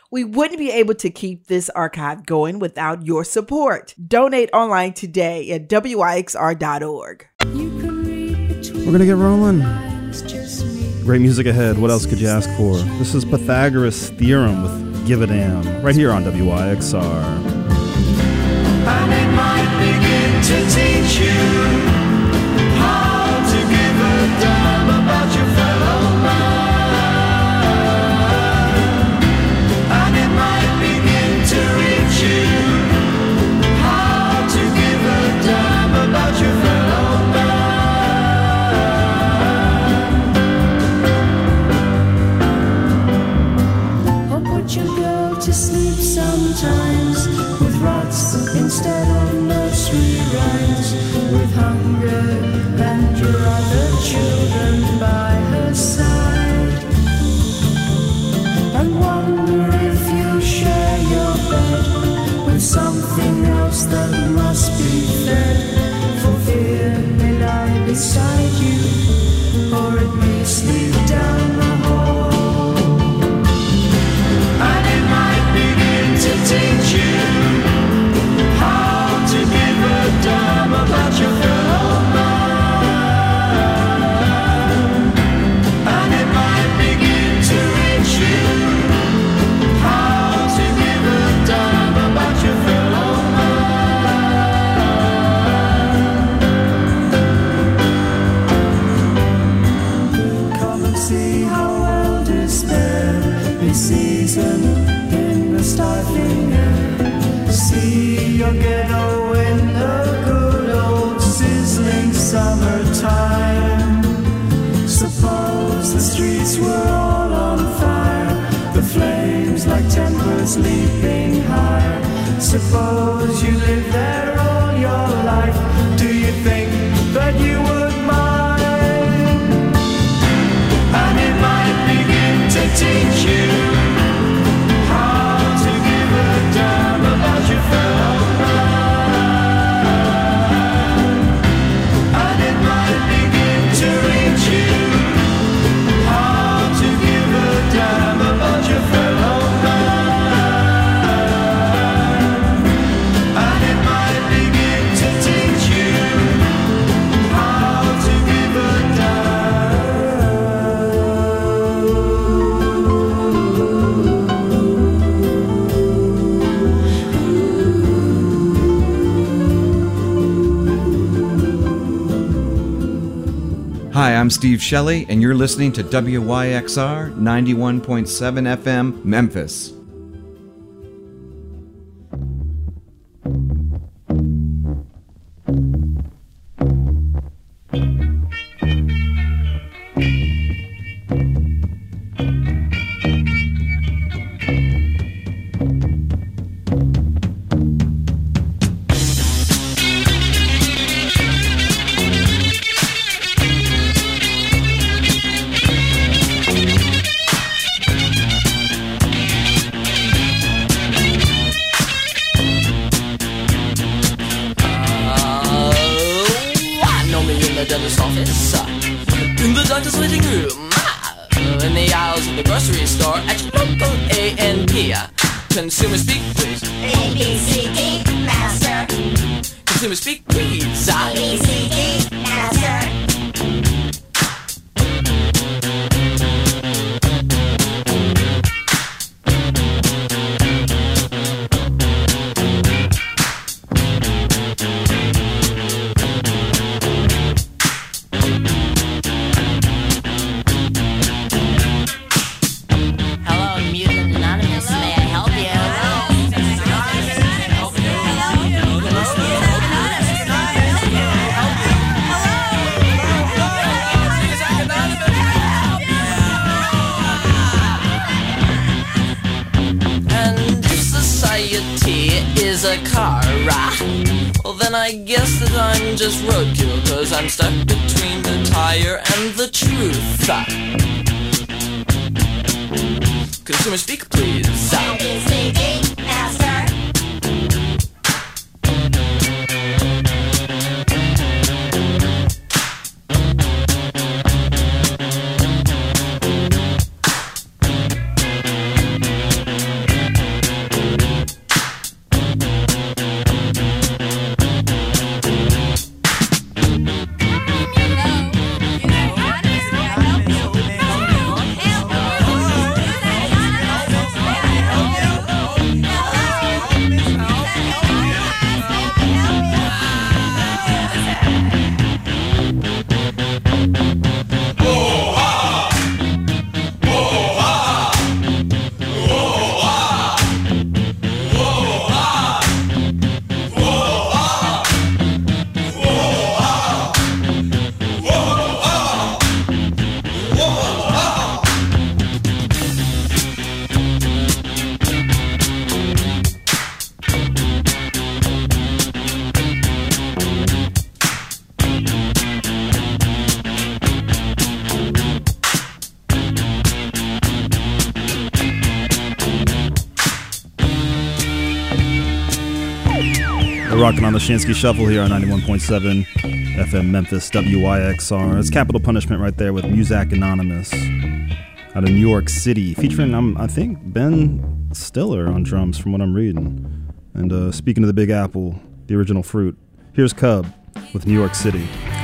We wouldn't be able to keep this archive going without your support. Donate online today at WIXR.org. We're going to get rolling. Great music ahead. What else could you ask for? This is Pythagoras' Theorem with Give a Damn, right here on WIXR. And it might begin to teach you how to give a damn about your fellow man. And it might begin to reach you how to give a damn about your fellow man. Or put your girl to sleep sometimes with rots instead of nursery rhymes, with hunger and your other children by her side, and wonder if you share your bed with something else that must be fed, for fear may lie beside you, or it may sleep down the hall. And it might begin to teach you how to give a damn about your fellow man. And it might begin to reach you how to give a damn about your fellow man. Come and see how well despair is seasoned in the stifling air. See your ghetto in the good old sizzling summertime. Suppose the streets were all on fire, the flames like tempers leaping higher. Suppose you lived there all your life, do you think that you would mind? And it might begin to teach you how to give a damn about your fellow man. And it might begin to reach you how to give a damn about your fellow man. And it might begin to teach you how to give a damn. Hi, I'm Steve Shelley, and you're listening to WYXR 91.7 FM, Memphis. Consumer speak, please. A, B, C, D, master. Consumer speak, please. A, B, C, D, master. Is a car, well then I guess that I'm just roadkill, 'cause I'm stuck between the tire and the truth. Consumer speak, please. ABCD, master. We're rocking on the Shansky Shuffle here on 91.7 FM Memphis WYXR. It's Capital Punishment right there with Muzak Anonymous out of New York City, featuring, I think, Ben Stiller on drums from what I'm reading. And speaking of the Big Apple, the original fruit, here's Cub with New York City.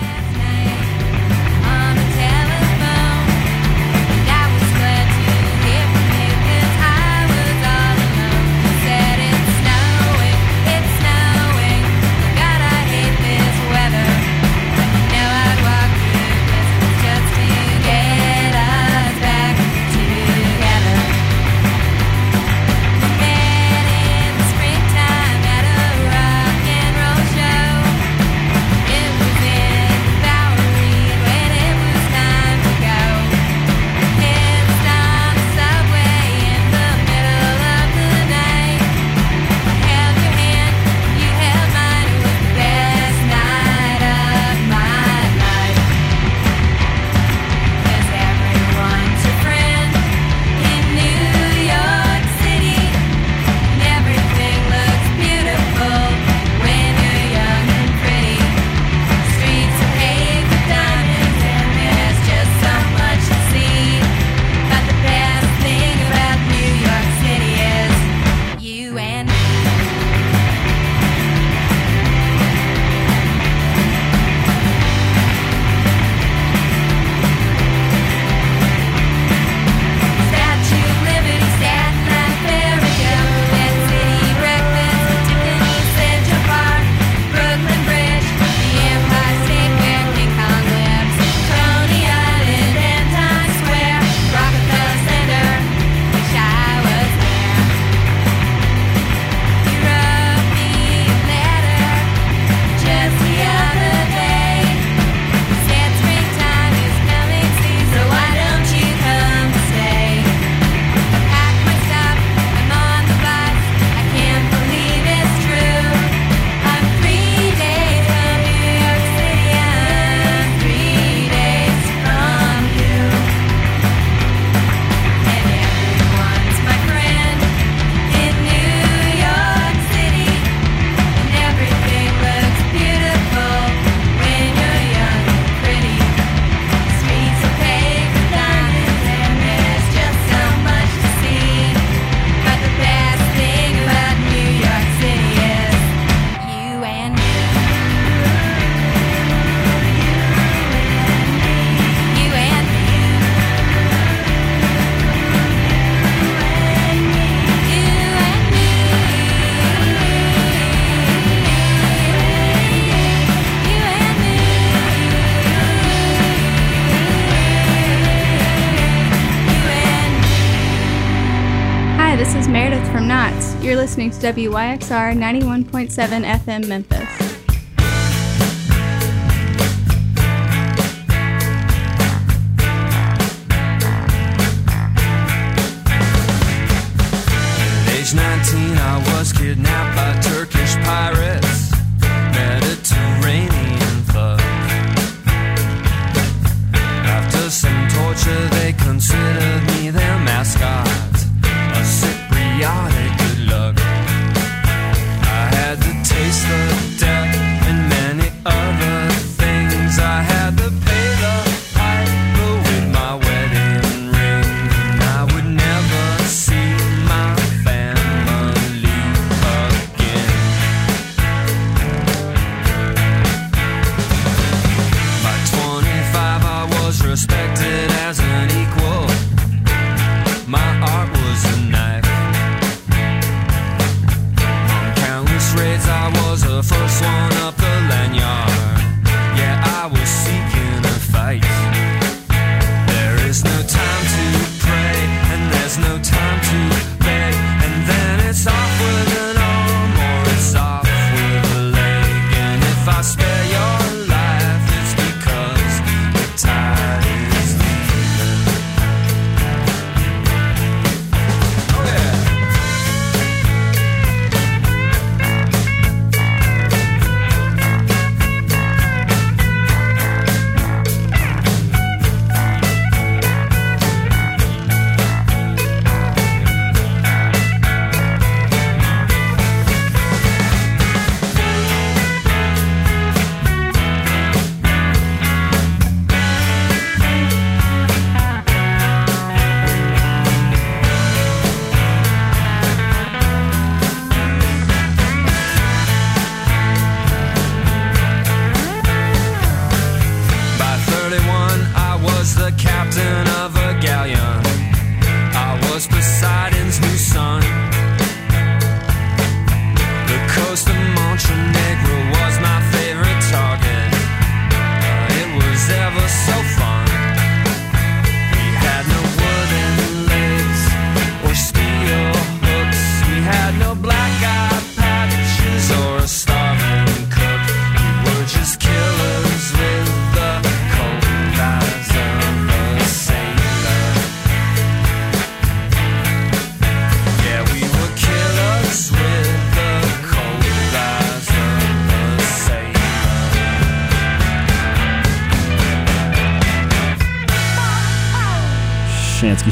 You're listening to WYXR 91.7 FM Memphis. At age 19, I was kidnapped by Turkish pirates, Mediterranean thugs. After some torture, they considered me their mascot, a Cypriotic good luck. I had to taste the death and many other things. I had to pay the piper with my wedding ring. I would never see my family again.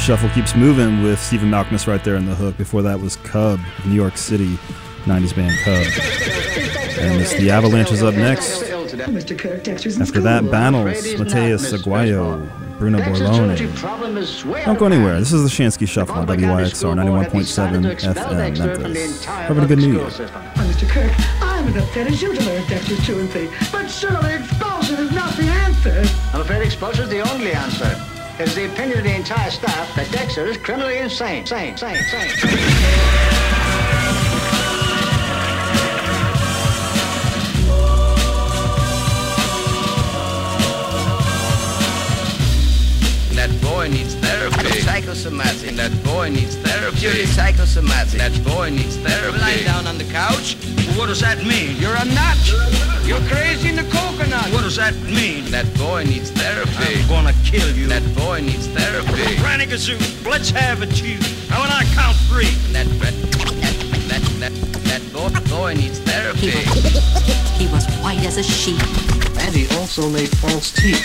Shuffle keeps moving with Stephen Malkmus right there in the hook. Before that was Cub, New York City, 90s band Cub. And it's the Avalanches up next. After that, Battles, Mateus Aguayo, Bruno Borlone. Don't go anywhere. This is the Shansky Shuffle on WYXR 91.7 FM Memphis. Having a good New Year. Mr. Kirk, I'm as upset as you to learn Dexter's 2 and 3, but surely expulsion is not the answer. I'm afraid expulsion is the only answer. It is the opinion of the entire staff that Dexter is criminally insane. That boy needs therapy. Psychosomatic. That boy needs therapy. Purely psychosomatic. That boy needs therapy. Lying down on the couch? What does that mean? You're a nut. You're crazy in the coconut. What does that mean? That boy needs therapy. I'm gonna kill you. That boy needs therapy. Granny Gazoo, let's have it, you. Now when I count 3. That boy needs therapy. He was white as a sheet. And he also made false teeth.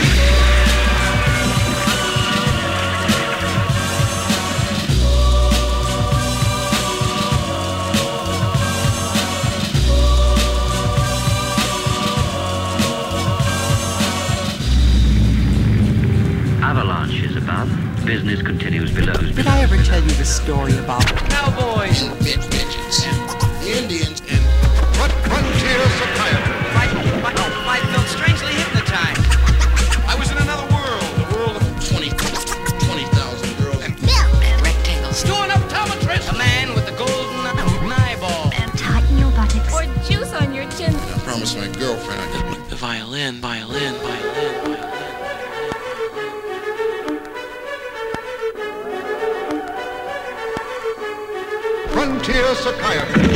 Avalanche is above. Business continues below. Did I ever tell you the story about Cowboys, bitches, Indians, and frontier psychiatry. I felt strangely hypnotized. I was in another world, the world of 20,000 girls and rectangles? Doing optometrist. A man with the golden eyeball. And tighten your buttocks. Or juice on your chin. I promised my girlfriend I did. The violin. Frontier psychiatry.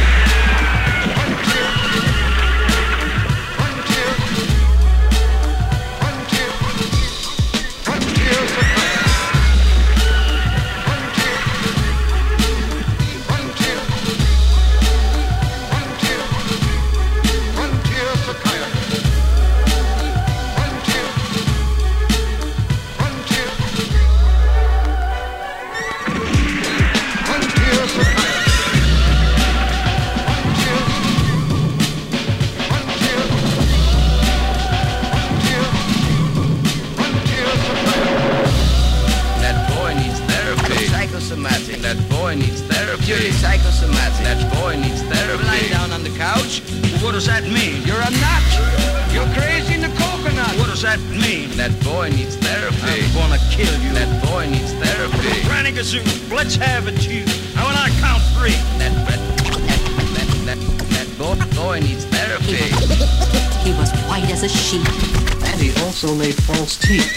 That boy needs therapy. Purely psychosomatic. That boy needs therapy. Lying down on the couch? What does that mean? You're a nut. You're crazy in the coconut. What does that mean? That boy needs therapy. I'm gonna kill you. That boy needs therapy. Granny Gazoo, let's have it, you. Now when I count 3. That boy needs therapy. He was white as a sheet. And he also made false teeth.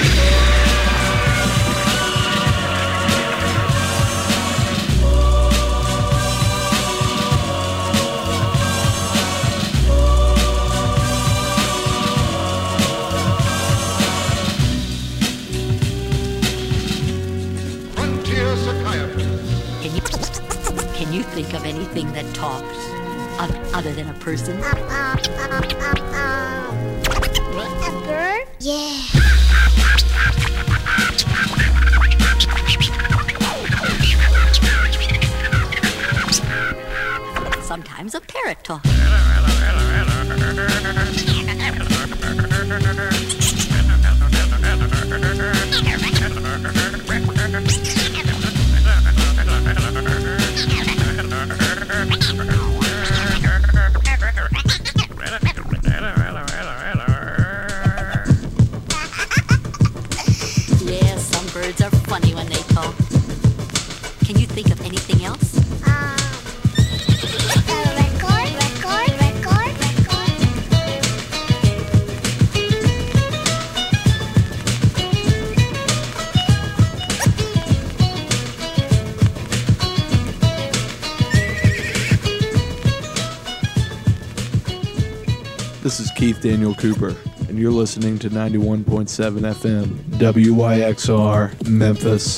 Can you think of anything that talks other than a person? A bird? Yeah. Sometimes a parrot talks. Yeah, some birds are funny when they talk. Can you think of anything else? This is Keith Daniel Cooper, and you're listening to 91.7 FM, WYXR, Memphis.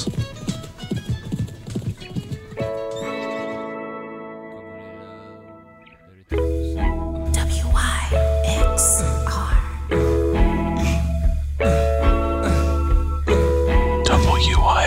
WYXR.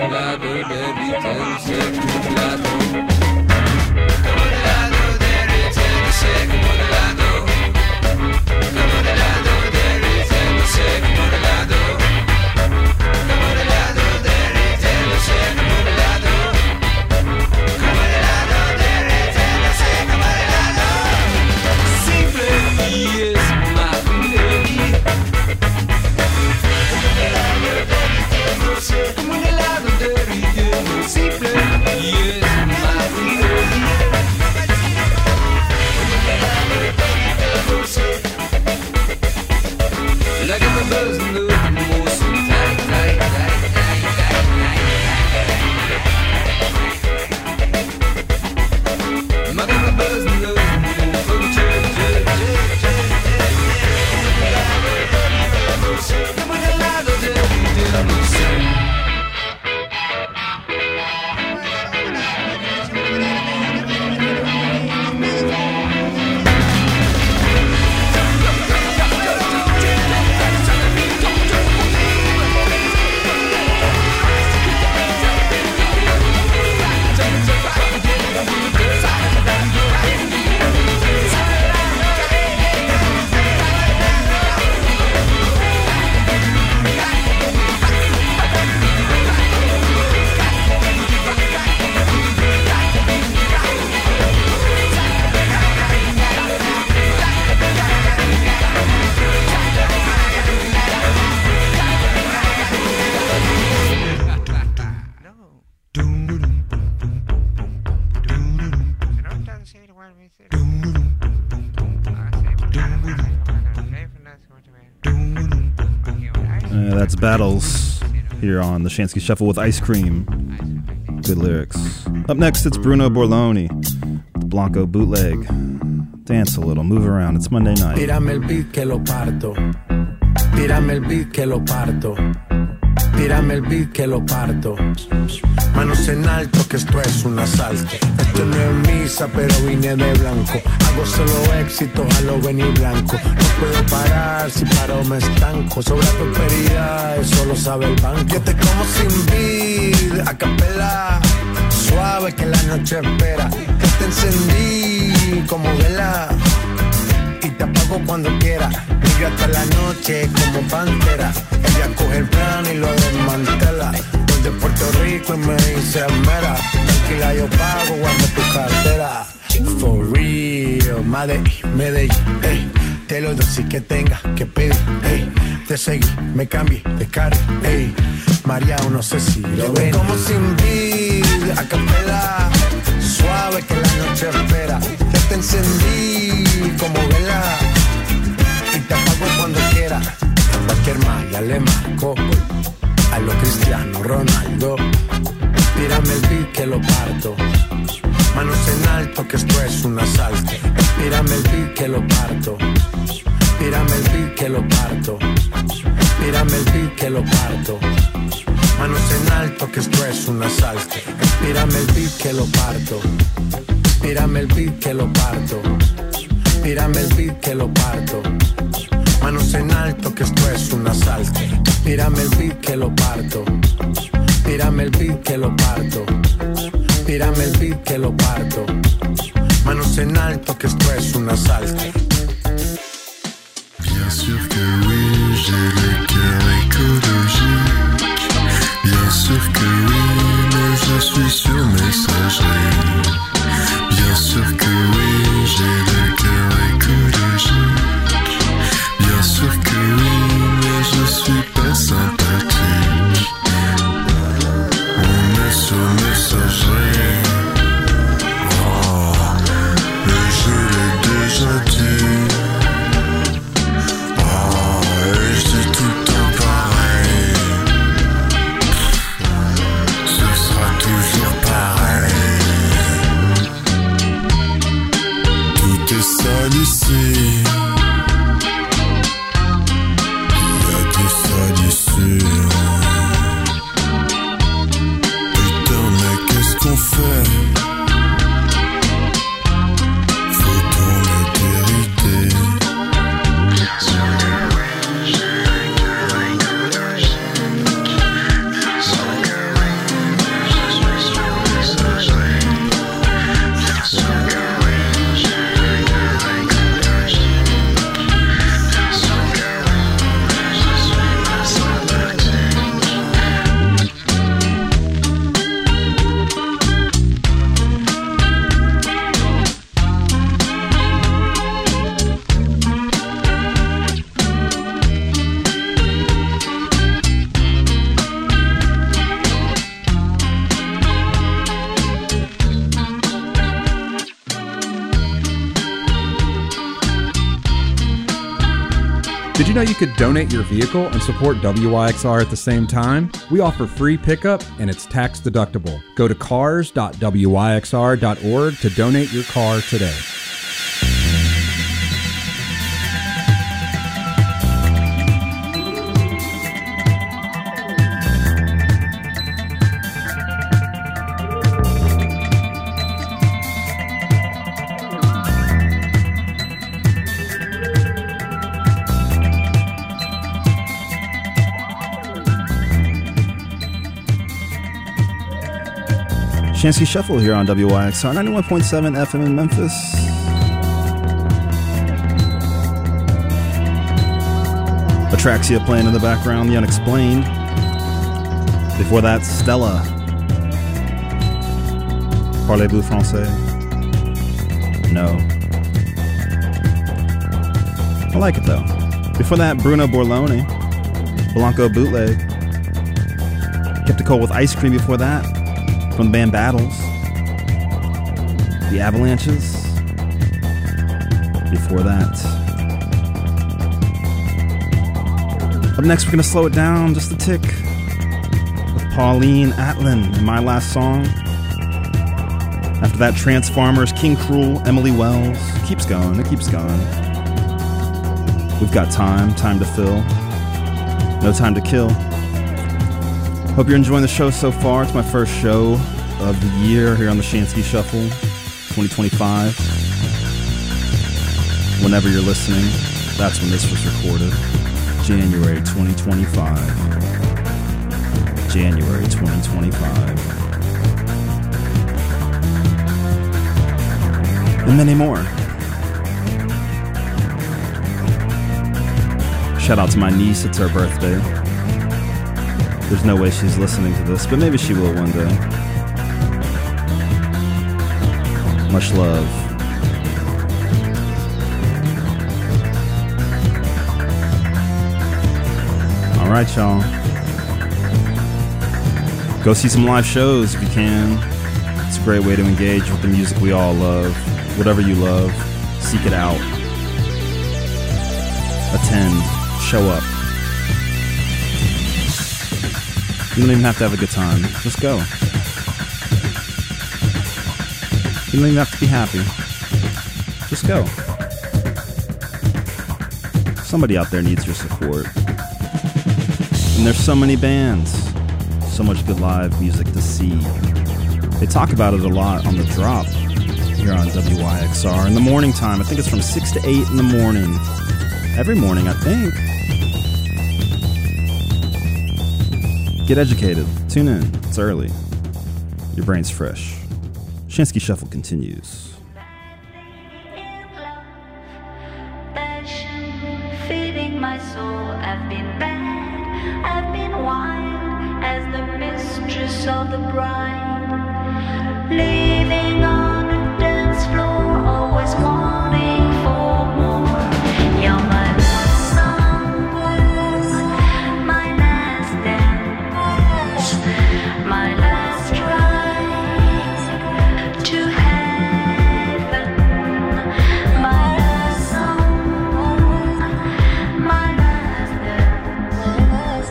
That's Battles here on the Shansky Shuffle with Ice Cream. Good lyrics. Up next, it's Bruno Borloni, the Blanco bootleg. Dance a little, move around. It's Monday night. Tírame el beat que lo parto. Tírame el beat que lo parto. Tírame el beat que lo parto. Manos en alto que esto es un asalto. Esto no es misa pero vine de blanco. Hago solo éxito, jalo venir blanco. No puedo parar, si paro me estanco. Sobra prosperidad, eso lo sabe el banco. Yo te como sin vid, a capela. Suave que la noche espera. Que te encendí como vela. Y te apago cuando quiera. Vive hasta la noche como pantera. Ella coge el plan y lo desmantela. De Puerto Rico y me dice mera. Tranquila yo pago, guarda tu cartera. For real, Medellín, ey. Te lo doy si que tenga que pedir, ey. Te seguí, me cambié de carril, ey. Mareado, no sé si lo ven. Como sin vid, a capela. Suave que la noche espera. Ya te encendí como vela. Y te apago cuando quiera. A cualquier malla le marco. A lo Cristiano Ronaldo. Tírame el beat que lo parto. Manos en alto que esto es un asalto. Tírame el beat que lo parto. Tírame el beat que lo parto. Tírame el beat que lo parto. Manos en alto que esto es un asalto. Tírame el beat que lo parto. Tírame el beat que lo parto. Tírame el beat que lo parto. Manos en alto que esto es un asalto. Tírame el beat que lo parto. Tírame el beat que lo parto. Tírame el beat que lo parto. Manos en alto que esto es un asalto. Bien sûr que oui, j'ai le cœur écologique. Bien sûr que oui, mais je suis sur messagerie. Bien sûr que oui, j'ai le cœur écologique. Bien sûr que oui, mais je suis pas sympathique. On est sur messagerie. Oh, mais je l'ai déjà dit. Oh, et je dis tout le temps pareil. Ce sera toujours pareil. Tout est sale ici. Putain, mais qu'est-ce qu'on fait? Faut tourner vérité. Bien sûr que oui, j'ai le cœur écologique. Bien sûr que oui, Did you know you could donate your vehicle and support WYXR at the same time? We offer free pickup and it's tax deductible. Go to cars.wyxr.org to donate your car today. Shansky Shuffle here on WYXR 91.7 FM in Memphis. Atraxia playing in the background, The Unexplained. Before that, Stella. Parlez-vous français? No. I like it though. Before that, Bruno Borlone. Blanco Bootleg. Kept it cold with Ice Cream before that. From the band Battles. The Avalanches. Before that. Up next, we're going to slow it down just a tick with Pauline Atlin in My Last Song. After that, Transformers, King Cruel, Emily Wells. Keeps going, it keeps going. We've got time to fill. No time to kill. Hope you're enjoying the show so far. It's my first show of the year here on the Shansky Shuffle 2025. Whenever you're listening, that's when this was recorded. January 2025. January 2025. And many more. Shout out to my niece, it's her birthday. There's no way she's listening to this, but maybe she will one day. Much love. All right, y'all. Go see some live shows if you can. It's a great way to engage with the music we all love. Whatever you love, seek it out. Attend. Show up. You don't even have to have a good time. Just go. You don't even have to be happy. Just go. Somebody out there needs your support. And there's so many bands. So much good live music to see. They talk about it a lot on The Drop here on WYXR. In the morning time, I think it's from 6 to 8 in the morning. Every morning, I think. Get educated. Tune in. It's early. Your brain's fresh. Shansky Shuffle continues. Feeding my soul, I've been bad, I've been wild as the mistress of the bride, leaving on the dance floor, always wanting for more. You're my last song, my last dance, my last ride to heaven, my last song, my last dance,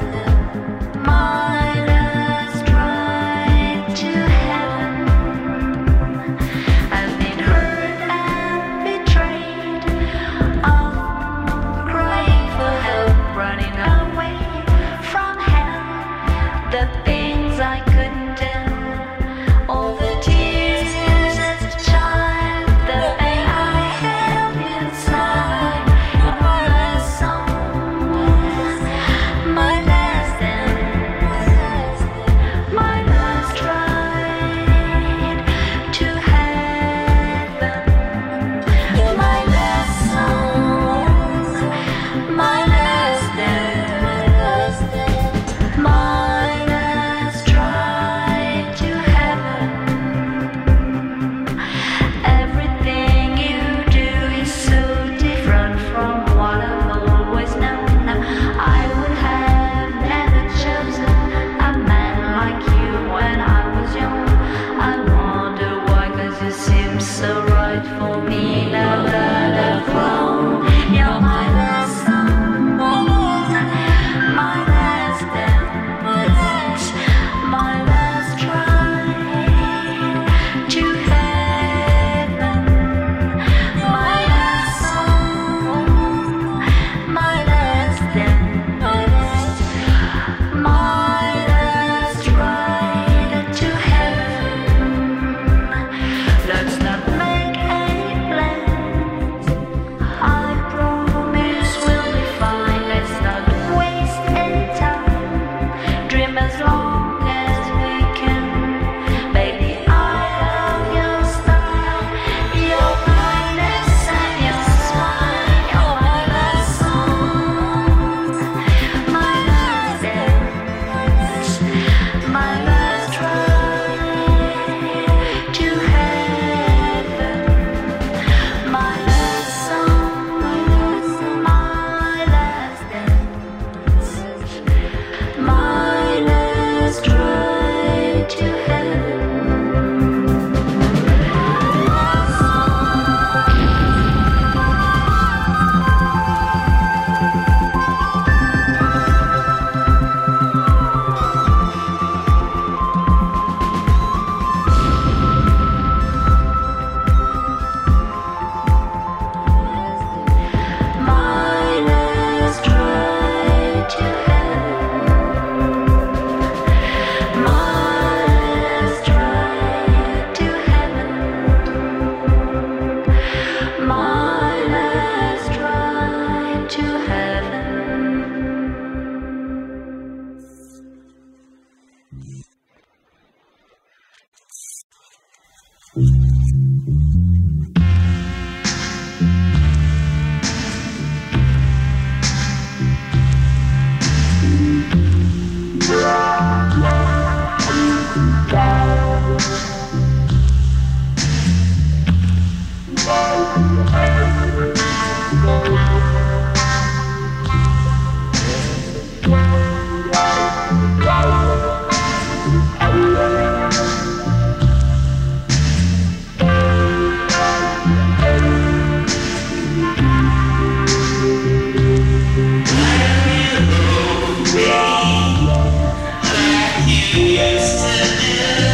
my last ride to heaven. Used to live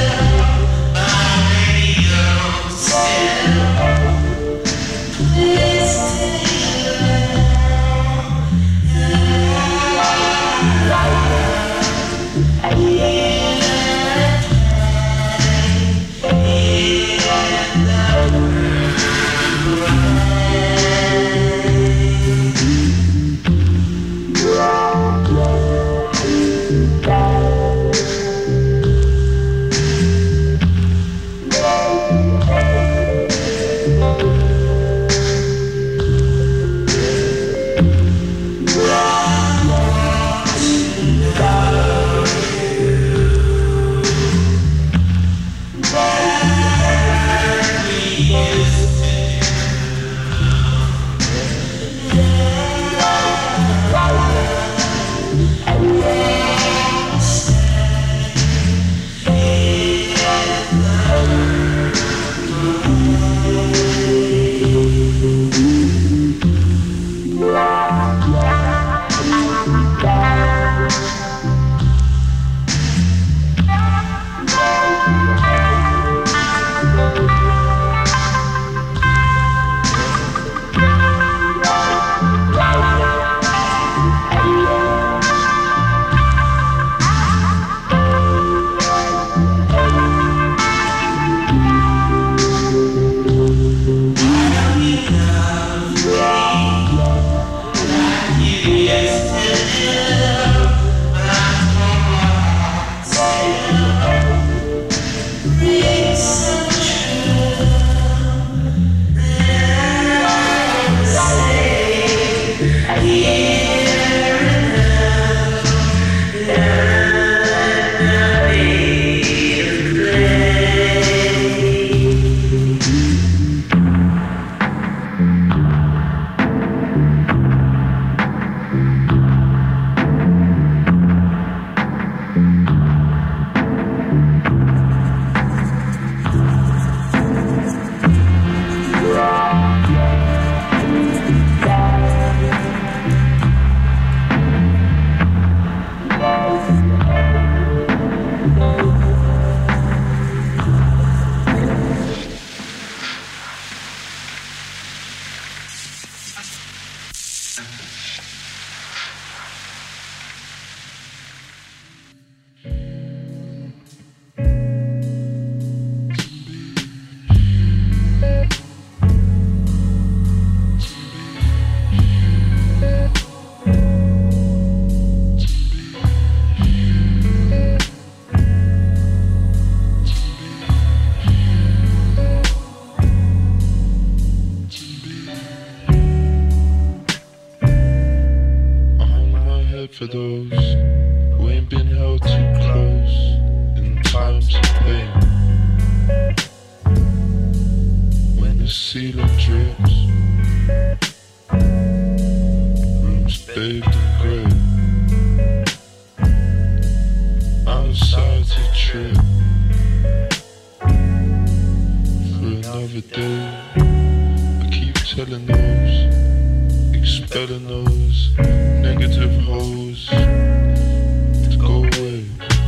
day. I keep telling those, expelling those negative hoes to go away.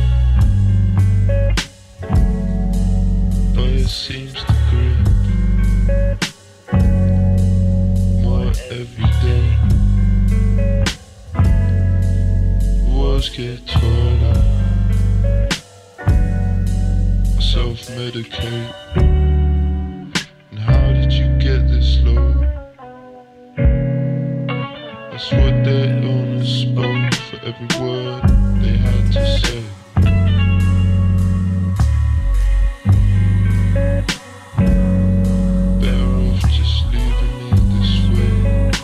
But it seems to grip more every day. Walls get taller, I self-medicate. And how did you get this low? That's what their illness spoke for every word they had to say. Better off just leaving me this way.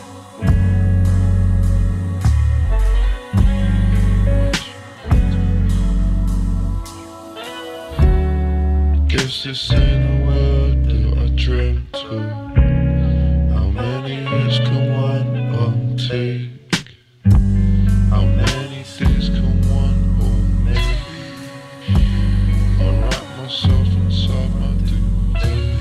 Guess this ain't a world that I dreamt of. How many years can one take? How many days can one hold me? I wrap myself inside my duvet.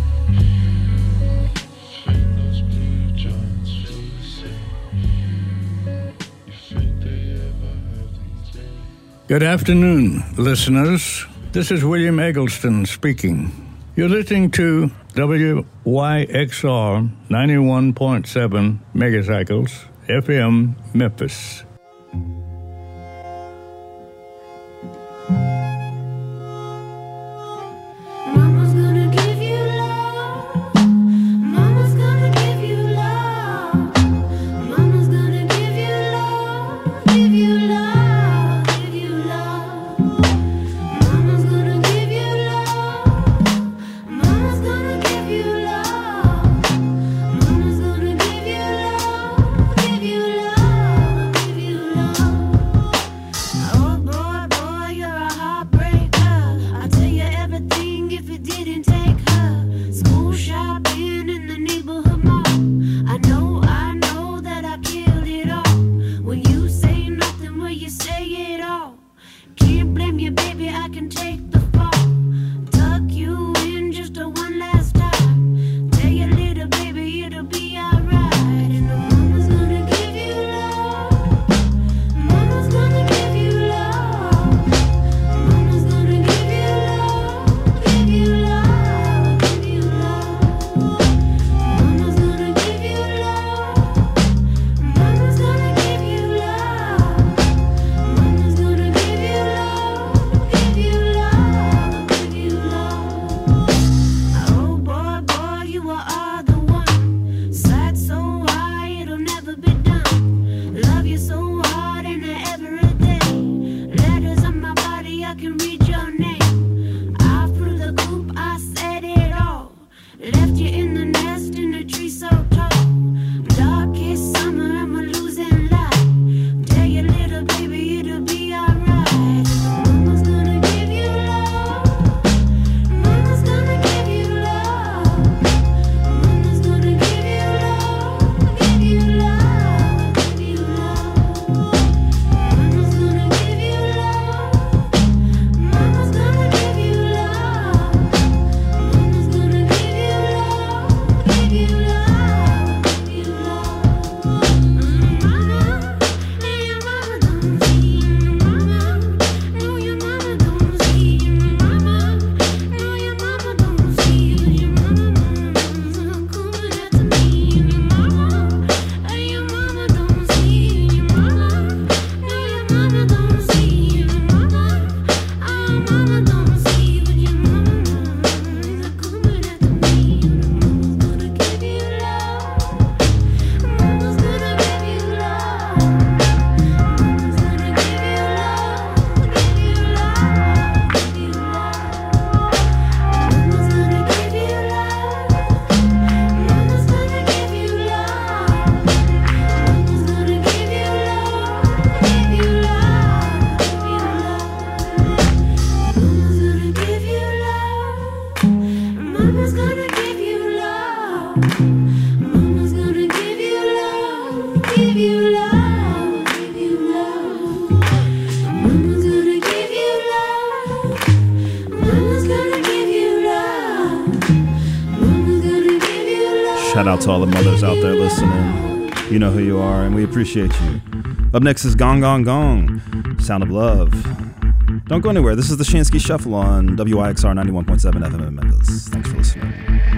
Think those blue giants feel the same? You think they ever have these days? Good afternoon, listeners. This is William Eggleston speaking. You're listening to WYXR 91.7 megacycles FM Memphis. Mama's gonna give you love. Mama's gonna give you love. Mama's gonna give you love. Give you love. Give you love. Mama's gonna give you love. Mama's gonna give you love. Mama's gonna give you love. Give you love. Give you Shout out to all the mothers out there listening. You know who you are, and we appreciate you. Up next is Gong Gong Gong, Sound of Love. Don't go anywhere. This is the Shansky Shuffle on WYXR 91.7 FM in Memphis. Thanks for listening.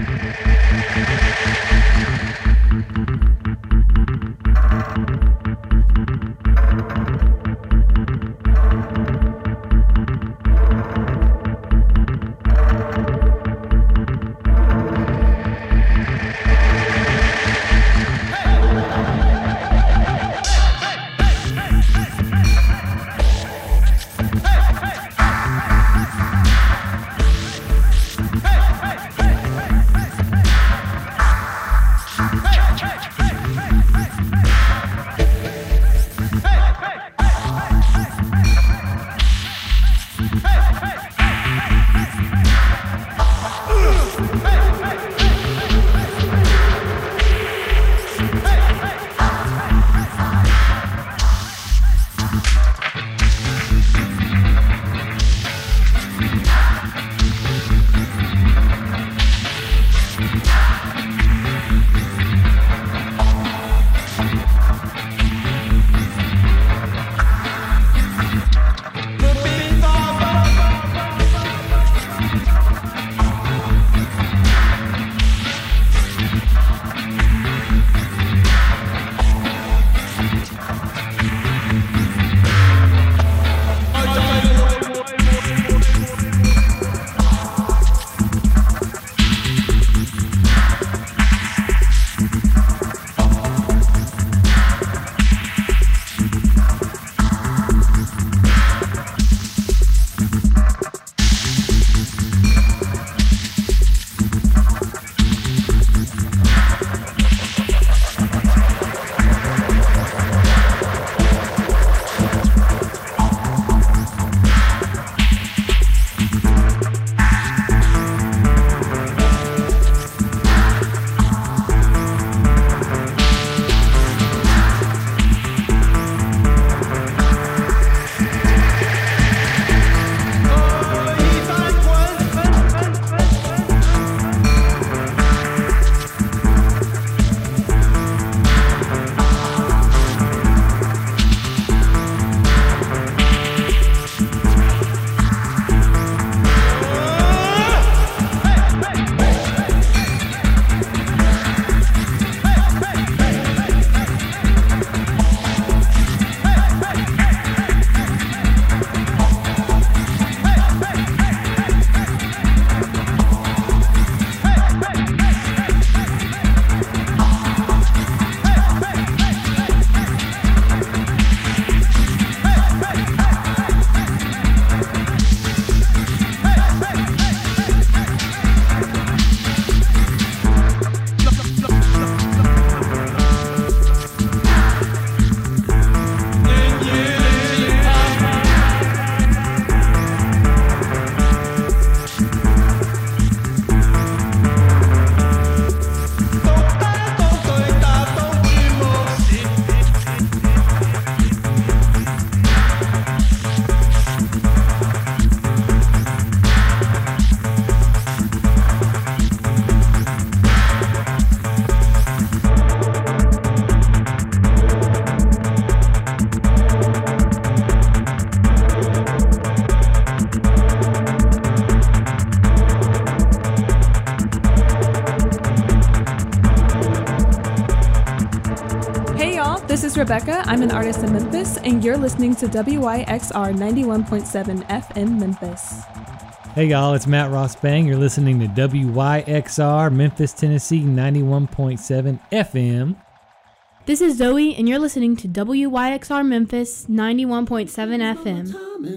Rebecca. I'm an artist in Memphis, and you're listening to WYXR 91.7 FM Memphis. Hey y'all, it's Matt Ross Bang. You're listening to WYXR Memphis, Tennessee 91.7 FM. This is Zoe, and you're listening to WYXR Memphis 91.7 FM.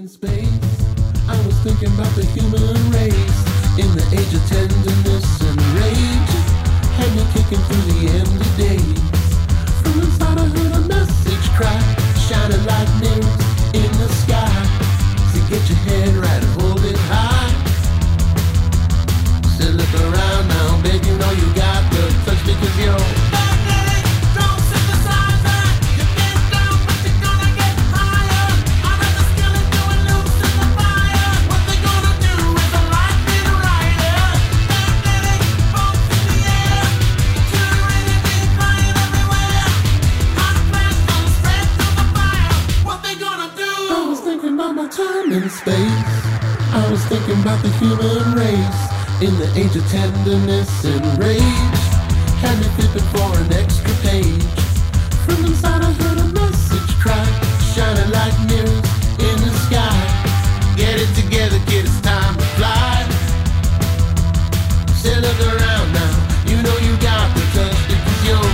I was thinking about the human race in the age of tenderness and rage. Had me kicking through the empty days. From inside I heard a message cry, shining lightning in the sky. So get your head right and hold it high. Said look around now, baby, you know you got the touch because you're to human race in the age of tenderness and rage. Had me flipping for an extra page. From inside I heard a message cry, shining like mirrors in the sky. Get it together, kid, it's time to fly. Say look around now, you know you got the touch because you're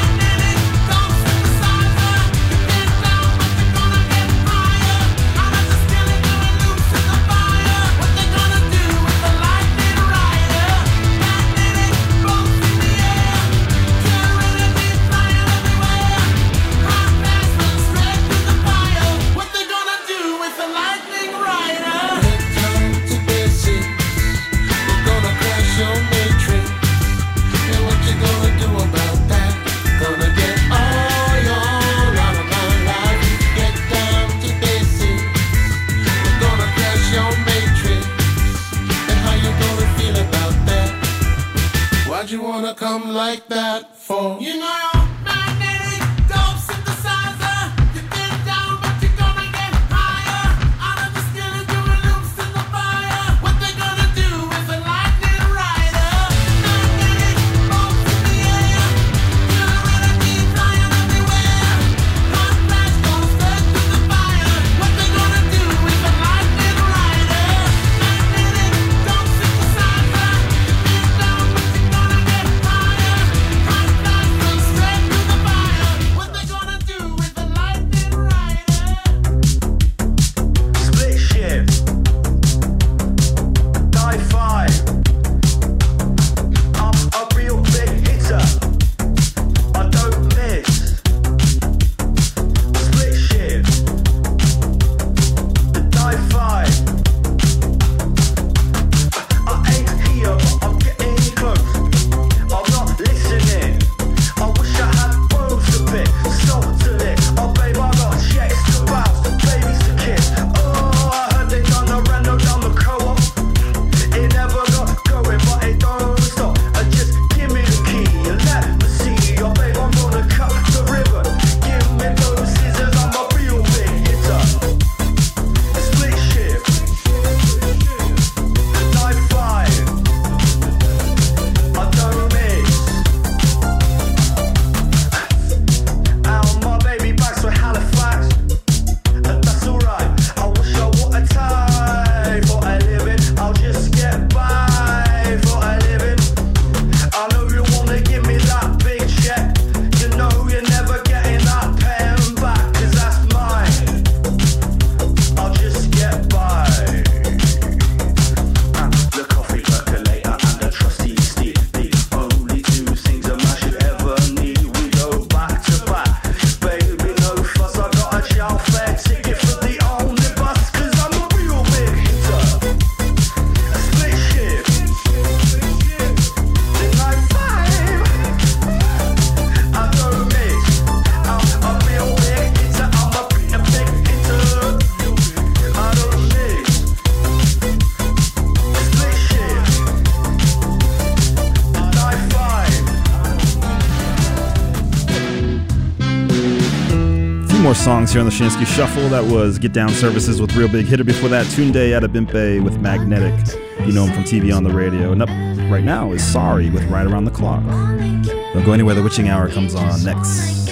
come like that for you know magnetic dope synthesizer. You've been down but you're gonna get higher. Out of the skin and doing loops in the fire. What they gonna do with a lightning rider? Magnetic bolts in the air. You're gonna be flying everywhere. Hot flash goes straight to the fire. What they gonna do with a lightning rider? Magnetic dope synthesizer. You've been down but you're gonna get more songs here on the Shinsky Shuffle. That was Get Down Services with Real Big Hitter. Before that, Tunde Adebimpe with Magnetic. You know him from TV on the radio. And up right now is Sorry with Right Around the Clock. Don't go anywhere. The Witching Hour comes on next.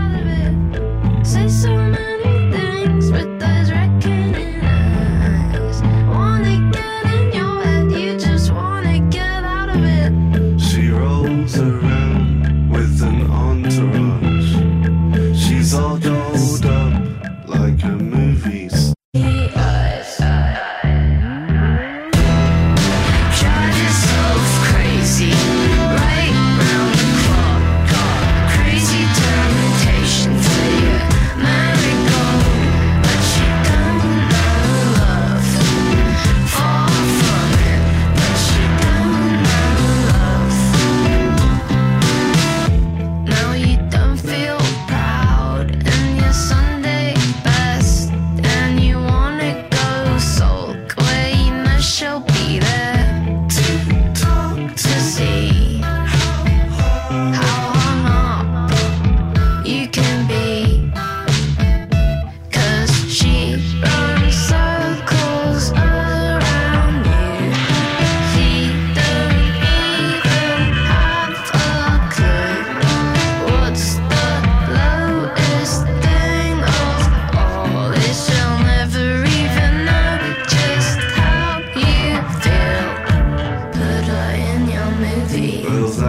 Say so many things, but there's reckoning eyes. Wanna get in your head, you just wanna get out of it. She rolls around with an entourage. She's all dolled up like a movie star. Drive yourself crazy, right round the clock. Crazy turn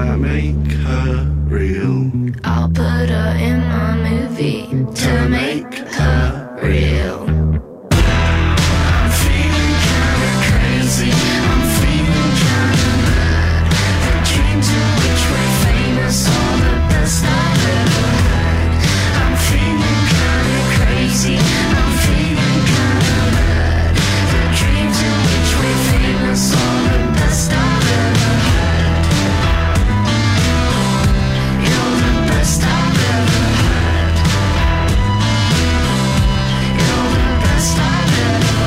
I make her real? I'll put her in my movie to make her real. I'm feeling kinda crazy, I'm feeling kinda mad. The dreams in which we're famous are the best I've ever had. I'm feeling kinda crazy, I'm feeling kinda mad. The dreams in which we're famous are the best I've ever had. You're the best I've ever had. You're the best I've ever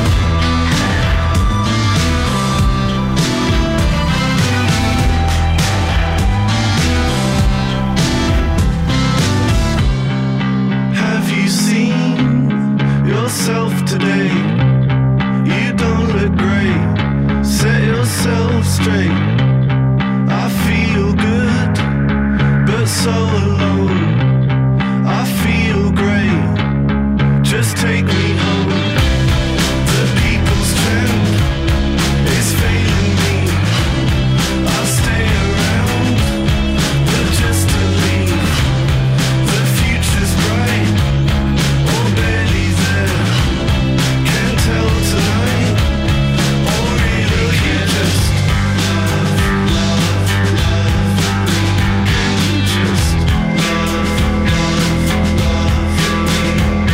Have you seen yourself today? You don't look great. Set yourself straight. I feel good, but so alone. I feel great. Just take me home. The people's trend is failing me. I'll stay around, but just to leave. The future's bright, or barely there. Can't tell tonight, or really here. Just love, love, love. Just love, love, love.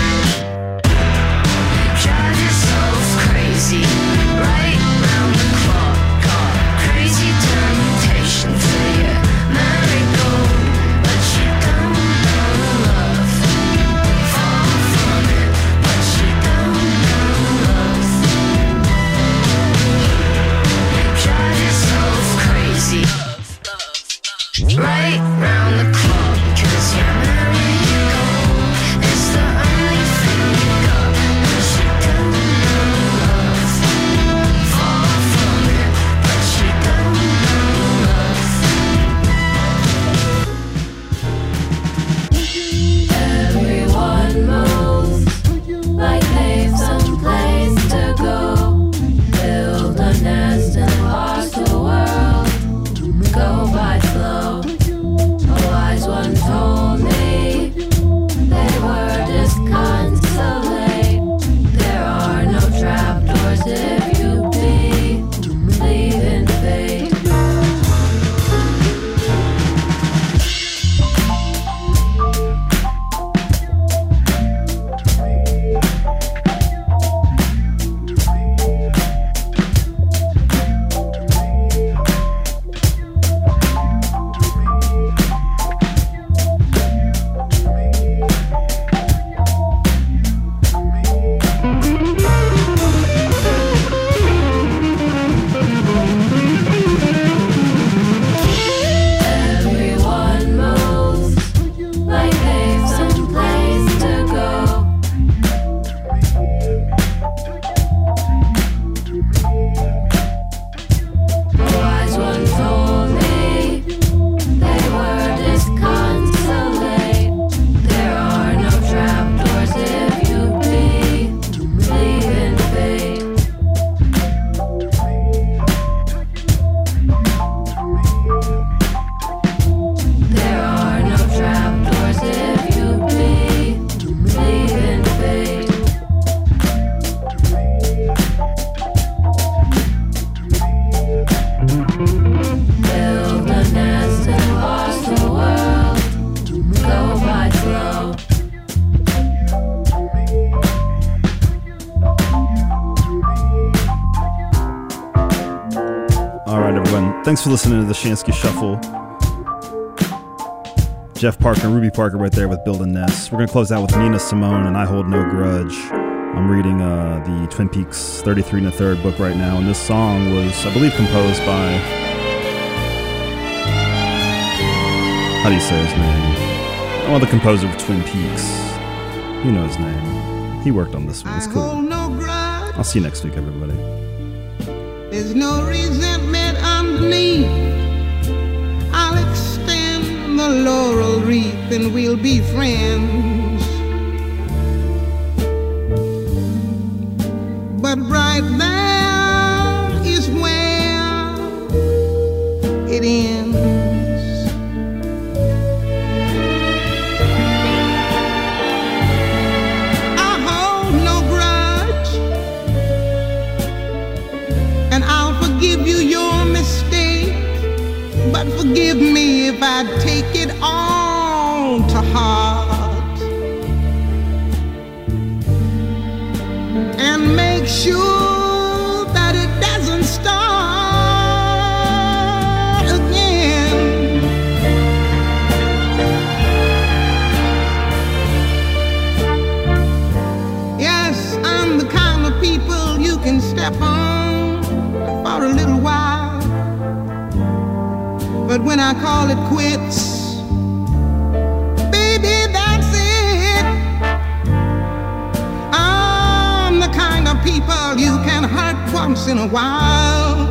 drive yourself crazy, right round the clock. Got crazy temptation for your marigold, but you don't know love. Far from it, but you don't know love. Drive yourself crazy, right round the clock, 'cause your marigold is the only thing you got, but you don't know love. Far from it, but you don't know love. Everyone moves like they've someplace to go. Build a nest and watch the world go by slow. A wise one told me they were disconsolate. There are no trapdoors if you believe in fate. Everyone moves like they've someplace to go. A wise one told me they were disconsolate. There are no trapdoors if you believe in fate. There are no trapdoors if you believe in fate. Build a nest and watch the world go by slow. All right, everyone. Thanks for listening to the Shansky Shuffle. Jeff Parker and Ruby Parker right there with Build a Nest. We're going to close out with Nina Simone and I Hold No Grudge. I'm reading the Twin Peaks 33 1/3 book right now, and this song was, I believe, composed by... How do you say his name? Well, the composer of Twin Peaks. You know his name. He worked on this one. It's cool. I'll see you next week, everybody. There's no resentment underneath. I'll extend the laurel wreath and we'll be friends. But right there is where it ends. I'd take it all to heart and make sure that it doesn't start again. Yes, I'm the kind of people you can step on for a little while, but when I call it quits, baby, that's it. I'm the kind of people you can hurt once in a while,